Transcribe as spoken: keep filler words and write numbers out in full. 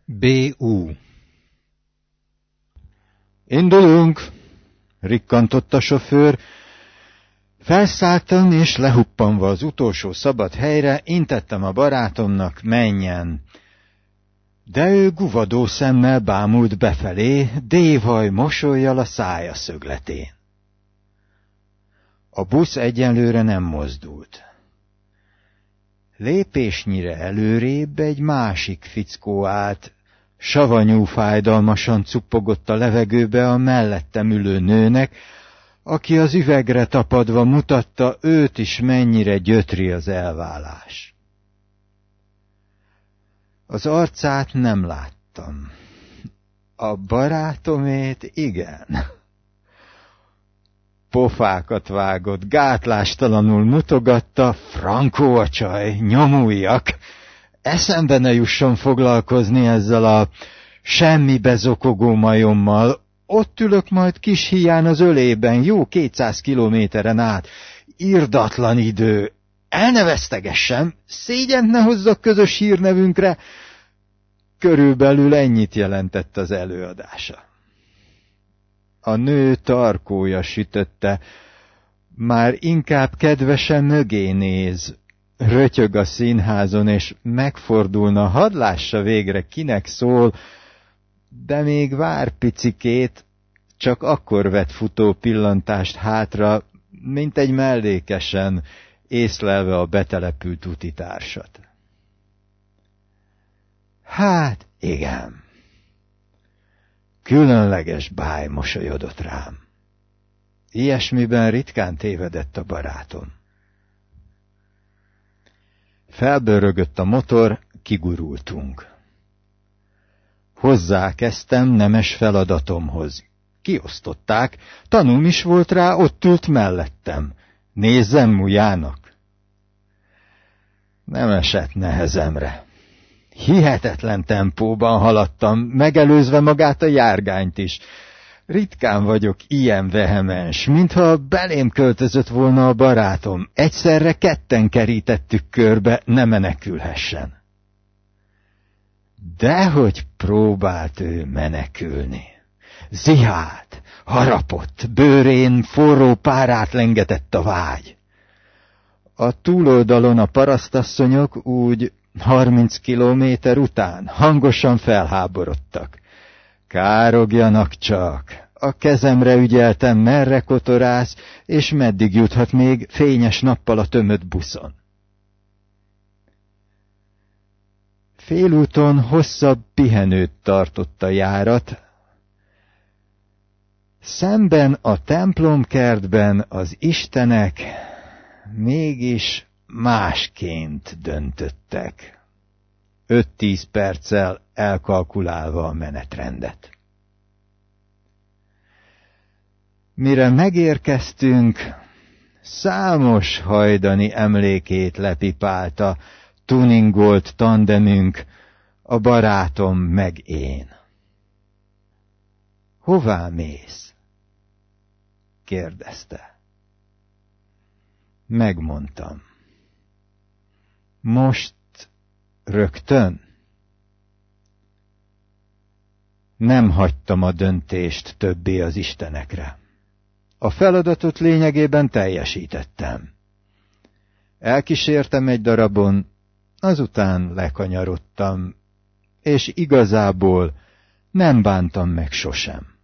bé u. Indulunk, rikkantott a sofőr. Felszálltam, és lehuppanva az utolsó szabad helyre, intettem a barátomnak, menjen. De ő guvadó szemmel bámult befelé, dévhaj mosollyal a szája szögletén. A busz egyenlőre nem mozdult. Lépésnyire előrébb egy másik fickó állt, savanyú fájdalmasan cuppogott a levegőbe a mellettem ülő nőnek, aki az üvegre tapadva mutatta, őt is mennyire gyötri az elválás. Az arcát nem láttam. A barátomét igen. Pofákat vágott, gátlástalanul mutogatta, frankó a csaj, nyomuljak. Eszembe ne jusson foglalkozni ezzel a semmibe zokogó majommal. Ott ülök majd kis híján az ölében, jó kétszáz kilométeren át. Irdatlan idő. El ne vesztegessem, szégyent ne hozzak közös hírnevünkre. Körülbelül ennyit jelentett az előadása. A nő tarkója sütötte, már inkább kedvesen mögé néz, rötyög a színházon, és megfordulna, hadd lássa végre, kinek szól, de még vár picikét, csak akkor vett futó pillantást hátra, mint egy mellékesen, észlelve a betelepült utitársat. Hát, igen. Különleges báj mosolyodott rám. Ilyesmiben ritkán tévedett a barátom. Felbőrögött a motor, kigurultunk. Hozzá kezdtem nemes feladatomhoz. Kiosztották, tanúm is volt rá, ott ült mellettem. Nézzem Mujának. Nem esett nehezemre. Hihetetlen tempóban haladtam, megelőzve magát a járgányt is. Ritkán vagyok ilyen vehemens, mintha belém költözött volna a barátom. Egyszerre ketten kerítettük körbe, ne menekülhessen. Dehogy próbált ő menekülni. Zihált, harapott, bőrén forró párát lengetett a vágy. A túloldalon a parasztasszonyok úgy harminc kilométer után hangosan felháborodtak. Károgjanak csak, a kezemre ügyeltem, merre kotorász, és meddig juthat még fényes nappal a tömött buszon. Félúton hosszabb pihenőt tartott a járat. Szemben a templomkertben az istenek mégis másként döntöttek, öt-tíz perccel elkalkulálva a menetrendet. Mire megérkeztünk, számos hajdani emlékét lepipálta tuningolt tandemünk, a barátom meg én. Hová mész? kérdezte. Megmondtam. Most rögtön? Nem hagytam a döntést többé az istenekre. A feladatot lényegében teljesítettem. Elkísértem egy darabon, azután lekanyarodtam, és igazából nem bántam meg sosem.